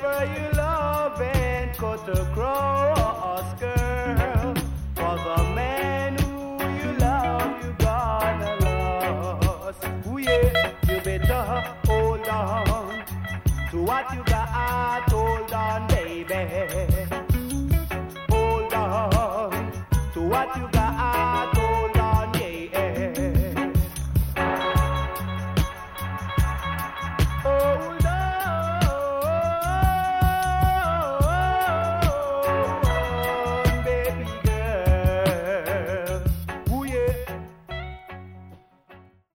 whoever you love and cut across, girl. For the man who you love, you gonna lose. Ooh yeah, you better hold on to what you got. Hold on, baby.